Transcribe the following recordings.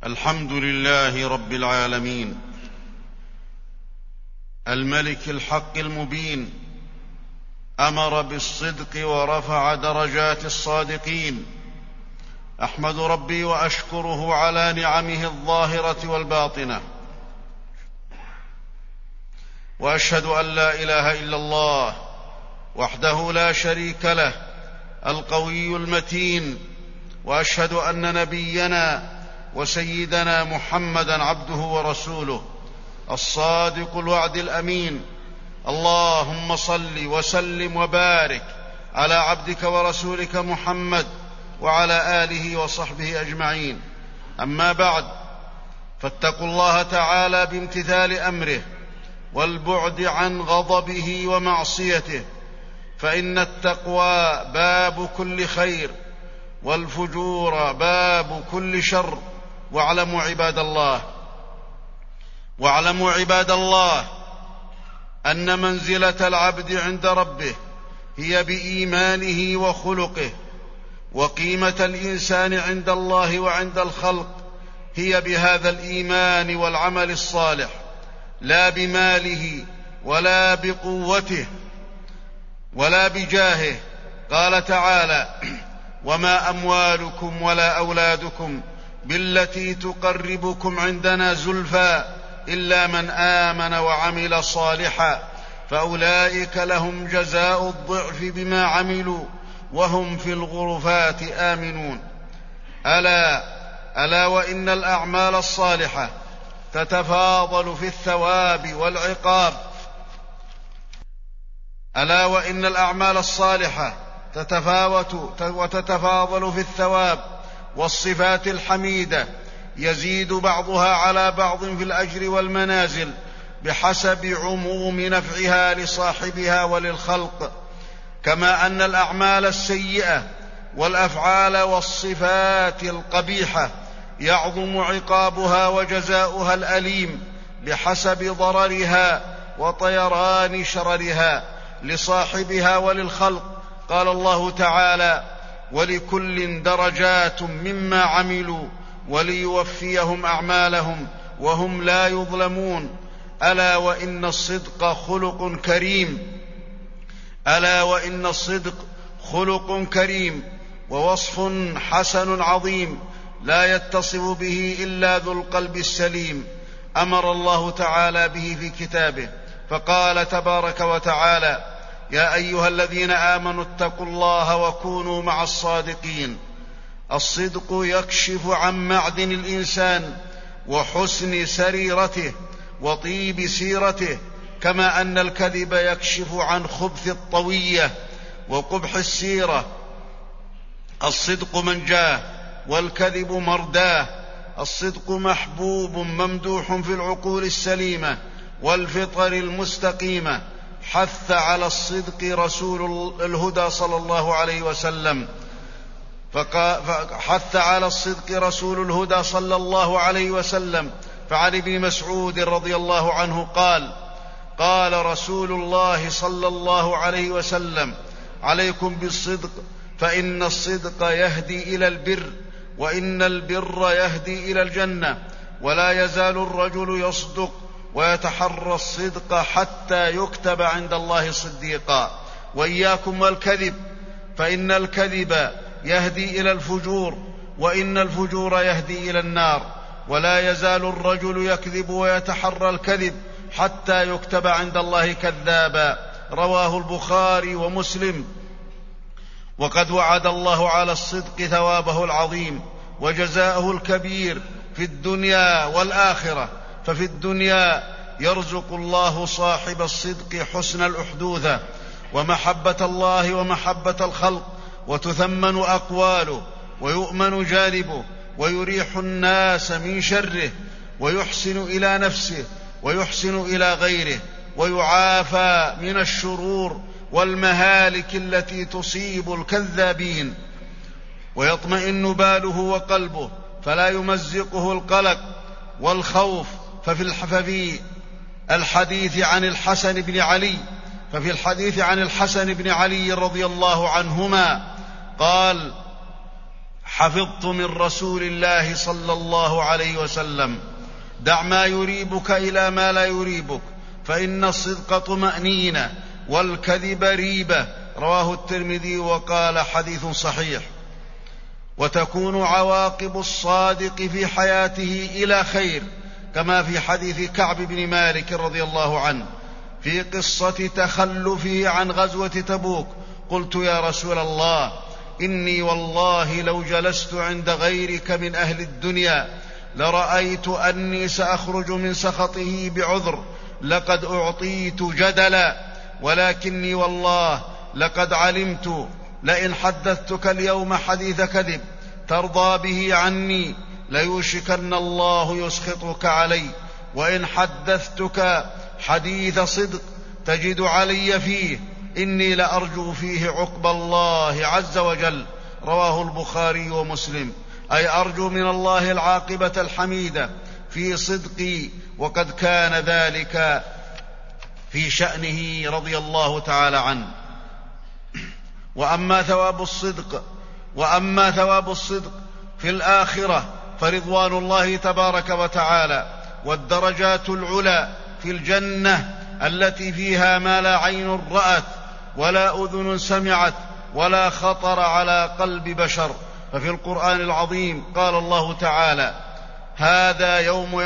الحمد لله رب العالمين، الملك الحق المبين، أمر بالصدق ورفع درجات الصادقين. أحمد ربي وأشكره على نعمه الظاهرة والباطنة، وأشهد أن لا إله إلا الله وحده لا شريك له القوي المتين، وأشهد أن نبينا وسيدنا محمدًا عبده ورسوله الصادق الوعد الأمين. اللهم صل وسلم وبارك على عبدك ورسولك محمد وعلى آله وصحبه أجمعين. أما بعد، فاتقوا الله تعالى بامتثال أمره والبعد عن غضبه ومعصيته، فإن التقوى باب كل خير والفجور باب كل شر. واعلموا عباد الله أن منزلة العبد عند ربه هي بإيمانه وخلقه، وقيمة الإنسان عند الله وعند الخلق هي بهذا الإيمان والعمل الصالح، لا بماله ولا بقوته ولا بجاهه. قال تعالى: وما أموالكم ولا أولادكم بالتي تقربكم عندنا زلفى إلا من آمن وعمل صالحا فأولئك لهم جزاء الضعف بما عملوا وهم في الغرفات آمنون. ألا وإن الأعمال الصالحة تتفاضل في الثواب والعقاب. ألا وإن الأعمال الصالحة وتتفاضل في الثواب والصفات الحميدة، يزيد بعضها على بعض في الأجر والمنازل بحسب عموم نفعها لصاحبها وللخلق. كما أن الأعمال السيئة والأفعال والصفات القبيحة يعظم عقابها وجزاؤها الأليم بحسب ضررها وطيران شررها لصاحبها وللخلق. قال الله تعالى: ولكل درجات مما عملوا وليوفيهم أعمالهم وهم لا يظلمون. ألا وإن الصدق خلق كريم ووصف حسن عظيم لا يتصف به إلا ذو القلب السليم، أمر الله تعالى به في كتابه، فقال تبارك وتعالى: يا أيها الذين آمنوا اتقوا الله وكونوا مع الصادقين. الصدق يكشف عن معدن الإنسان وحسن سريرته وطيب سيرته، كما أن الكذب يكشف عن خبث الطوية وقبح السيرة. الصدق منجاه والكذب مرداه. الصدق محبوب ممدوح في العقول السليمة والفطر المستقيمة. حث على الصدق رسول الهدى صلى الله عليه وسلم، فعن ابن مسعود رضي الله عنه قال: قال رسول الله صلى الله عليه وسلم: عليكم بالصدق، فإن الصدق يهدي إلى البر، وإن البر يهدي إلى الجنة، ولا يزال الرجل يصدق ويتحرى الصدق حتى يكتب عند الله صديقا. وإياكم والكذب، فإن الكذب يهدي إلى الفجور، وإن الفجور يهدي إلى النار، ولا يزال الرجل يكذب ويتحرى الكذب حتى يكتب عند الله كذابا. رواه البخاري ومسلم. وقد وعد الله على الصدق ثوابه العظيم وجزاءه الكبير في الدنيا والآخرة. ففي الدنيا يرزق الله صاحب الصدق حسن الأحدوثة ومحبة الله ومحبة الخلق، وتثمن أقواله ويؤمن جانبه، ويريح الناس من شره، ويحسن إلى نفسه ويحسن إلى غيره، ويعافى من الشرور والمهالك التي تصيب الكذابين، ويطمئن باله وقلبه فلا يمزقه القلق والخوف. ففي الحديث عن الحسن بن علي رضي الله عنهما قال: حفظت من رسول الله صلى الله عليه وسلم: دع ما يريبك إلى ما لا يريبك، فإن الصدق طمأنينة والكذب ريبة. رواه الترمذي وقال: حديث صحيح. وتكون عواقب الصادق في حياته إلى خير، كما في حديث كعب بن مالك رضي الله عنه في قصة تخلفه عن غزوة تبوك: قلت يا رسول الله، إني والله لو جلست عند غيرك من أهل الدنيا لرأيت أني سأخرج من سخطه بعذر، لقد أعطيت جدلا، ولكني والله لقد علمت لئن حدثتك اليوم حديث كذب ترضى به عني ليوشكن الله يسخطك علي، وإن حدثتك حديث صدق تجد علي فيه إني لأرجو فيه عقب الله عز وجل. رواه البخاري ومسلم. أي أرجو من الله العاقبة الحميدة في صدقي، وقد كان ذلك في شأنه رضي الله تعالى عنه. وأما ثواب الصدق في الآخرة فرضوان الله تبارك وتعالى، والدرجات العلى في الجنة التي فيها ما لا عين رأت ولا أذن سمعت ولا خطر على قلب بشر. ففي القرآن العظيم قال الله تعالى: هذا يوم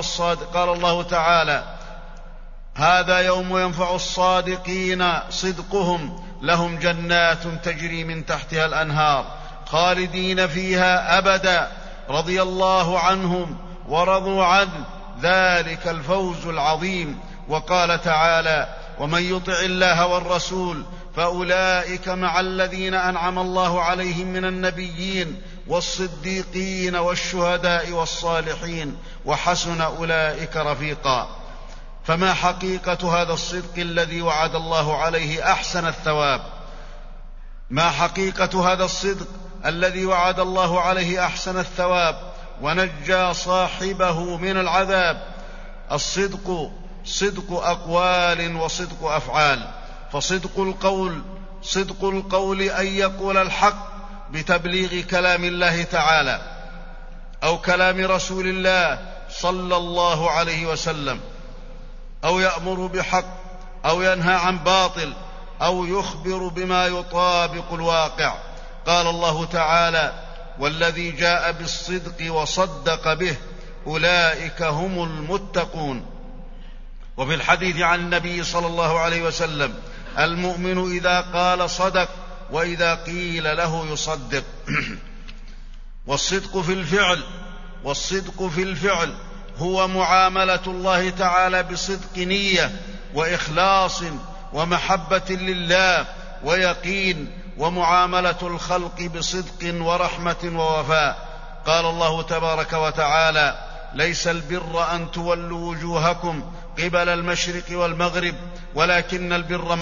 ينفع الصادقين صدقهم، لهم جنات تجري من تحتها الأنهار خالدين فيها أبدا، رضي الله عنهم ورضوا عنه، ذلك الفوز العظيم. وقال تعالى: ومن يطع الله والرسول فأولئك مع الذين أنعم الله عليهم من النبيين والصديقين والشهداء والصالحين وحسن أولئك رفيقا. فما حقيقة هذا الصدق الذي وعد الله عليه أحسن الثواب؟ ما حقيقة هذا الصدق الذي وعد الله عليه أحسن الثواب ونجى صاحبه من العذاب؟ الصدق صدق أقوال وصدق أفعال. فصدق القول أن يقول الحق بتبليغ كلام الله تعالى أو كلام رسول الله صلى الله عليه وسلم، أو يأمر بحق أو ينهى عن باطل أو يخبر بما يطابق الواقع. قال الله تعالى: والذي جاء بالصدق وصدق به أولئك هم المتقون. وفي الحديث عن النبي صلى الله عليه وسلم: المؤمن إذا قال صدق وإذا قيل له يصدق. والصدق في الفعل هو معاملة الله تعالى بصدق نية وإخلاص ومحبة لله ويقين، ومعاملة الخلق بصدق ورحمة ووفاء. قال الله تبارك وتعالى: ليس البر أن تولوا وجوهكم قبل المشرق والمغرب ولكن البر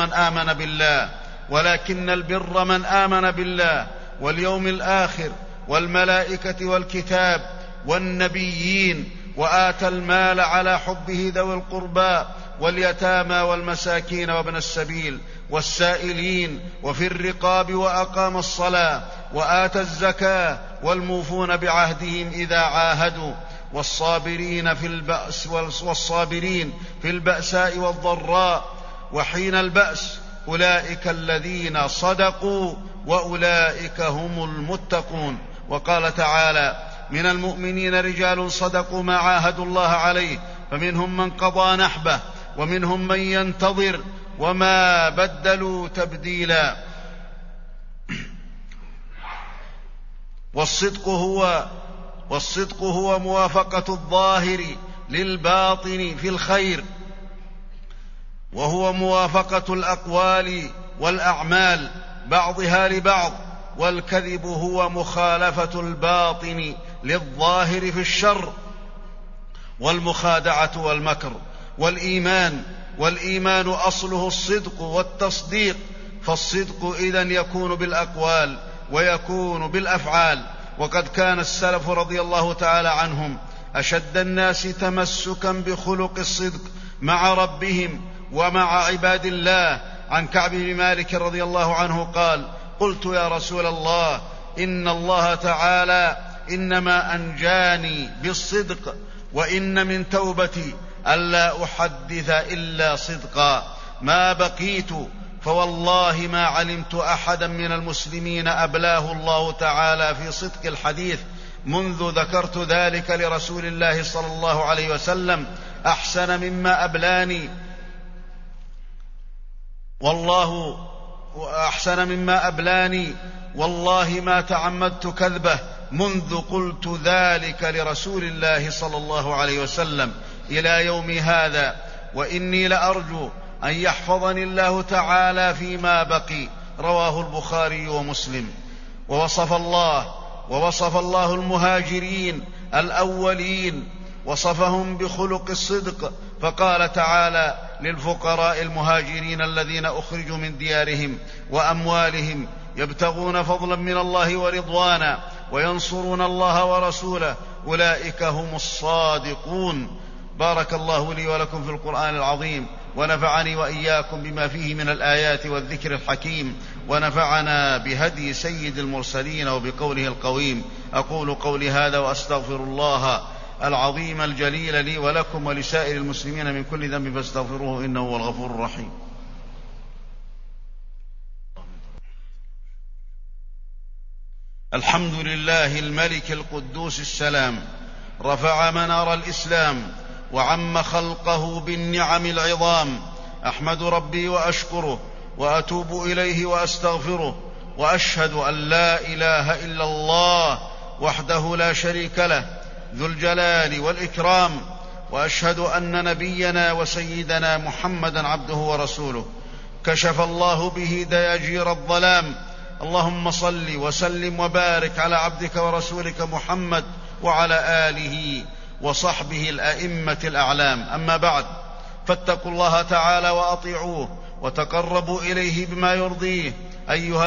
من آمن بالله واليوم الآخر والملائكة والكتاب والنبيين، وآتى المال على حبه ذوي القربى واليتامى والمساكين وابن السبيل والسائلين وفي الرقاب، وأقام الصلاة وآتى الزكاة، والموفون بعهدهم إذا عاهدوا، والصابرين في البأساء والضراء وحين البأس، أولئك الذين صدقوا وأولئك هم المتقون. وقال تعالى: من المؤمنين رجال صدقوا ما عاهدوا الله عليه، فمنهم من قضى نحبه ومنهم من ينتظر وما بدلوا تبديلا. والصدق هو موافقة الظاهر للباطن في الخير، وهو موافقة الأقوال والأعمال بعضها لبعض. والكذب هو مخالفة الباطن للظاهر في الشر، والمخادعة والمكر. والإيمان أصله الصدق والتصديق، فالصدق إذن يكون بالأقوال ويكون بالأفعال. وقد كان السلف رضي الله تعالى عنهم أشد الناس تمسكا بخلق الصدق مع ربهم ومع عباد الله. عن كعب بن مالك رضي الله عنه قال: قلت يا رسول الله، إن الله تعالى إنما أنجاني بالصدق، وإن من توبتي ألا أحدث إلا صدقا ما بقيت، فوالله ما علمت أحدا من المسلمين أبلاه الله تعالى في صدق الحديث منذ ذكرت ذلك لرسول الله صلى الله عليه وسلم أحسن مما أبلاني، والله ما تعمدت كذبه منذ قلت ذلك لرسول الله صلى الله عليه وسلم إلى يوم هذا، وإني لأرجو أن يحفظني الله تعالى فيما بقي. رواه البخاري ومسلم. ووصف الله المهاجرين الأولين، وصفهم بخلق الصدق، فقال تعالى للفقراء المهاجرين الذين أخرجوا من ديارهم وأموالهم يبتغون فضلا من الله ورضوانا وينصرون الله ورسوله أولئك هم الصادقون. بارك الله لي ولكم في القرآن العظيم، ونفعني وإياكم بما فيه من الآيات والذكر الحكيم، ونفعنا بهدي سيد المرسلين وبقوله القويم. أقول قولي هذا وأستغفر الله العظيم الجليل لي ولكم ولسائر المسلمين من كل ذنب فاستغفروه إنه هو الغفور الرحيم. الحمد لله الملك القدوس السلام، رفع منار الإسلام وعم خلقه بالنعم العظام. أحمد ربي وأشكره وأتوب إليه وأستغفره، وأشهد أن لا إله إلا الله وحده لا شريك له ذو الجلال والإكرام، وأشهد أن نبينا وسيدنا محمدا عبده ورسوله كشف الله به دياجير الظلام. اللهم صل وسلم وبارك على عبدك ورسولك محمد وعلى آله وصحبه الأئمة الأعلام. أما بعد، فاتقوا الله تعالى وأطيعوه وتقربوا إليه بما يرضيه. أيها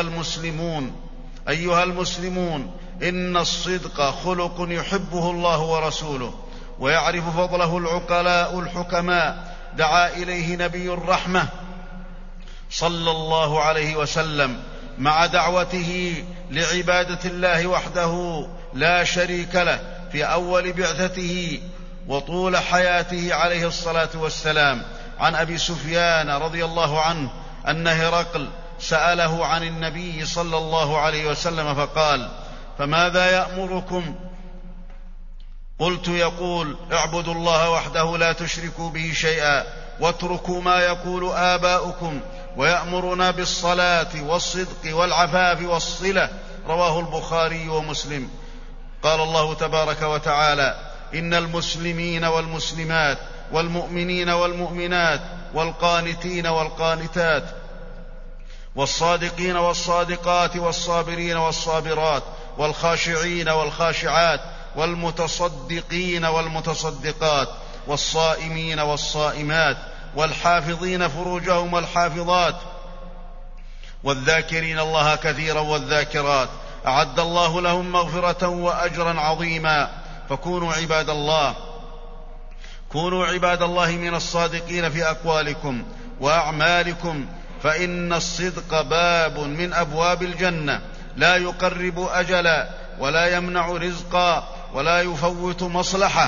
المسلمون، إن الصدق خلق يحبه الله ورسوله ويعرف فضله العقلاء الحكماء. دعا إليه نبي الرحمة صلى الله عليه وسلم مع دعوته لعبادة الله وحده لا شريك له في أول بعثته وطول حياته عليه الصلاة والسلام. عن أبي سفيان رضي الله عنه أن هرقل سأله عن النبي صلى الله عليه وسلم فقال: فماذا يأمركم؟ قلت: يقول: اعبدوا الله وحده لا تشركوا به شيئا واتركوا ما يقول آباؤكم، ويأمرنا بالصلاة والصدق والعفاف والصلة. رواه البخاري ومسلم. قال الله تبارك وتعالى: إن المسلمين والمسلمات والمؤمنين والمؤمنات والقانتين والقانتات والصادقين والصادقات والصابرين والصابرات والخاشعين والخاشعات والمتصدقين والمتصدقات والصائمين والصائمات والحافظين فروجهم والحافظات والذاكرين الله كثيرا والذاكرات أعد الله لهم مغفرة وأجرا عظيما. فكونوا عباد الله من الصادقين في أقوالكم وأعمالكم، فإن الصدق باب من أبواب الجنة لا يقرب أجلا ولا يمنع رزقا ولا يفوت مصلحة.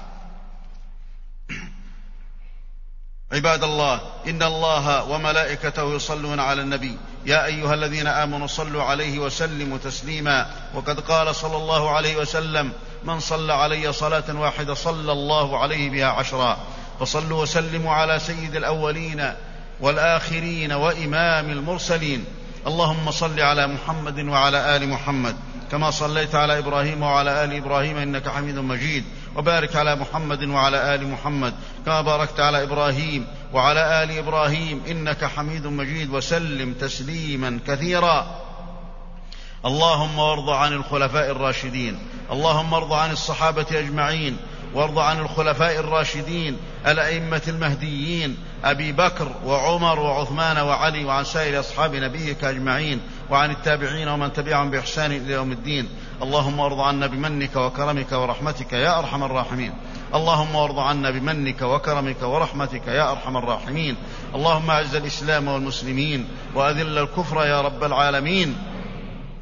عباد الله، إن الله وملائكته يصلون على النبي، يا أيها الذين آمنوا صلوا عليه وسلموا تسليما. وقد قال صلى الله عليه وسلم: من صلى علي صلاة واحدة صلى الله عليه بها 10. فصلوا وسلموا على سيد الأولين والآخرين وإمام المرسلين. اللهم صل على محمد وعلى آل محمد كما صليت على إبراهيم وعلى آل إبراهيم إنك حميد مجيد، وبارك على محمد وعلى آل محمد كما باركت على إبراهيم وعلى آل إبراهيم إنك حميد مجيد، وسلم تسليما كثيرا. اللهم وارض عن الخلفاء الراشدين، اللهم ارض عن الصحابة أجمعين، وارض عن الخلفاء الراشدين الأئمة المهديين أبي بكر وعمر وعثمان وعلي، وعن سائر أصحاب نبيك أجمعين، وعن التابعين ومن تبعهم بإحسان إلى يوم الدين. اللهم وارض عنا بمنك وكرمك ورحمتك يا أرحم الراحمين. اللهم وارض عنا بمنك وكرمك ورحمتك يا أرحم الراحمين. اللهم أعز الإسلام والمسلمين وأذل الكفر يا رب العالمين.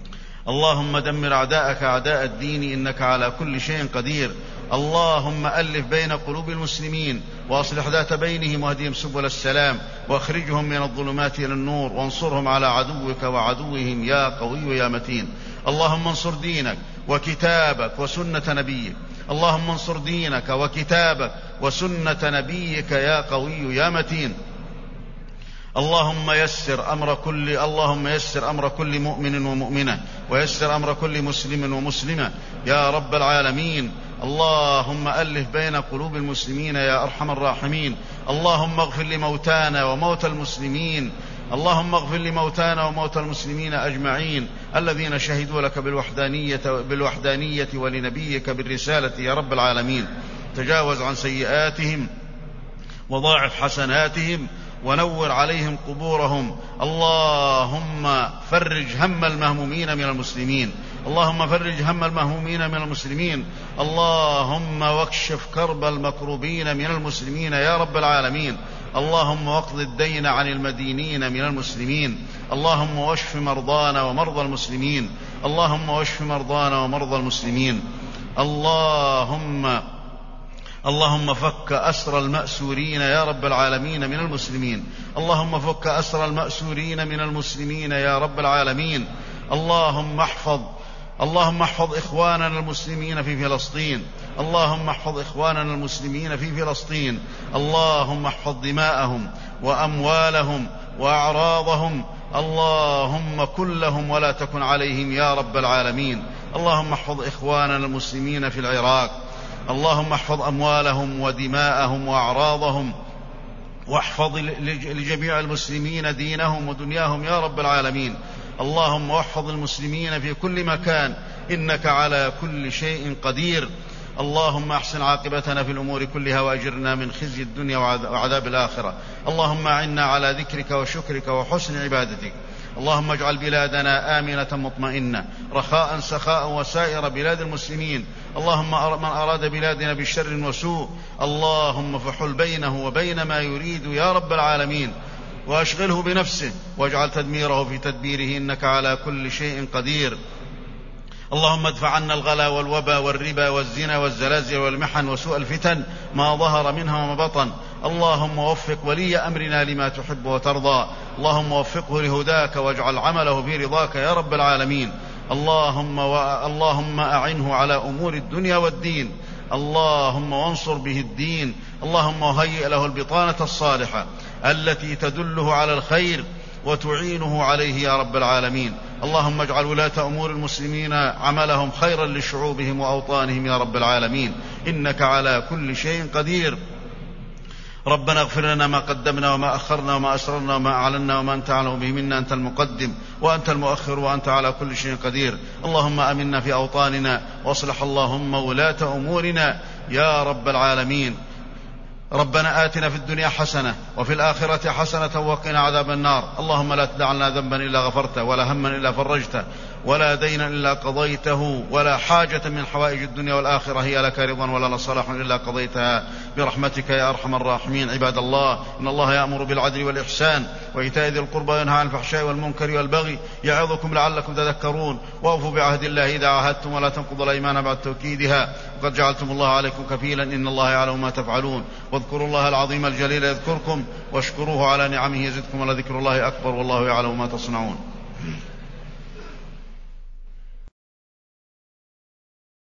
اللهم دمر أعداءك أعداء الدين إنك على كل شيء قدير. اللهم ألف بين قلوب المسلمين وأصلح ذات بينهم واهدهم سبل السلام واخرجهم من الظلمات إلى النور وانصرهم على عدوك وعدوهم يا قوي يا متين. اللهم انصر دينك وكتابك وسنة نبيك. اللهم انصر دينك وكتابك وسنة نبيك يا قوي يا متين. اللهم يسر أمر كل مؤمن ومؤمنة ويسر أمر كل مسلم ومسلمة يا رب العالمين. اللهم ألف بين قلوب المسلمين يا أرحم الراحمين. اللهم اغفر لموتانا وموتى المسلمين. اللهم اغفر لموتانا وموتى المسلمين أجمعين الذين شهدوا لك بالوحدانية ولنبيك بالرسالة يا رب العالمين. تجاوز عن سيئاتهم وضاعف حسناتهم ونور عليهم قبورهم. اللهم فرج هم المهمومين من المسلمين. اللهم فرج هم المهمومين من المسلمين. اللهم واكشف كرب المكروبين من المسلمين يا رب العالمين. اللهم واقض الدين عن المدينين من المسلمين. اللهم واشف مرضانا ومرضى المسلمين. اللهم واشف مرضانا ومرضى المسلمين. اللهم فك أسر المأسورين يا رب العالمين من المسلمين. اللهم فك أسر المأسورين من المسلمين يا رب العالمين. اللهم احفظ إخواننا المسلمين في فلسطين. اللهم احفظ إخواننا المسلمين في فلسطين. اللهم احفظ دماءهم وأموالهم وأعراضهم. اللهم كن لهم ولا تكن عليهم يا رب العالمين. اللهم احفظ إخواننا المسلمين في العراق. اللهم احفظ أموالهم ودماءهم وأعراضهم واحفظ لجميع المسلمين دينهم ودنياهم يا رب العالمين. اللهم واحفظ المسلمين في كل مكان إنك على كل شيء قدير. اللهم احسن عاقبتنا في الأمور كلها وأجرنا من خزي الدنيا وعذاب الآخرة. اللهم أعنا على ذكرك وشكرك وحسن عبادتك. اللهم اجعل بلادنا آمنة مطمئنة رخاء سخاء وسائر بلاد المسلمين. اللهم من أراد بلادنا بشر وسوء اللهم فحل بينه وبين ما يريد يا رب العالمين وأشغله بنفسه واجعل تدميره في تدبيره إنك على كل شيء قدير. اللهم ادفع عنا الغلا والوبا والربا والزنا والزلازل والمحن وسوء الفتن ما ظهر منها وما بطن. اللهم وفق ولي أمرنا لما تحب وترضى. اللهم وفقه لهداك واجعل عمله في رضاك يا رب العالمين. اللهم أعنه على أمور الدنيا والدين. اللهم وانصر به الدين. اللهم وهيئ له البطانة الصالحة التي تدله على الخير وتعينه عليه يا رب العالمين. اللهم اجعل ولاة أمور المسلمين عملهم خيرا لشعوبهم وأوطانهم يا رب العالمين إنك على كل شيء قدير. ربنا اغفر لنا ما قدمنا وما أخرنا وما أسررنا وما أعلنا وما أنت أعلم به منا. أنت المقدم وأنت المؤخر وأنت على كل شيء قدير. اللهم آمنا في أوطاننا واصلح اللهم ولاة أمورنا يا رب العالمين. ربنا آتنا في الدنيا حسنة وفي الآخرة حسنة وقنا عذاب النار. اللهم لا تدع لنا ذنبا إلا غفرته ولا هما إلا فرجته ولا دينا إلا قضيته ولا حاجة من حوائج الدنيا والآخرة هي لك رضا ولا صلاح إلا قضيتها برحمتك يا أرحم الراحمين. عباد الله إن الله يأمر بالعدل والإحسان وإيتاء ذي القربى وينهى عن الفحشاء والمنكر والبغي يعظكم لعلكم تذكرون. وأوفوا بعهد الله إذا عاهدتم ولا تنقضوا الأيمان بعد توكيدها وقد جعلتم الله عليكم كفيلا إن الله يعلم ما تفعلون. واذكروا الله العظيم الجليل يذكركم واشكروه على نعمه يزدكم ولذكر الله أكبر والله يعلم ما تصنعون.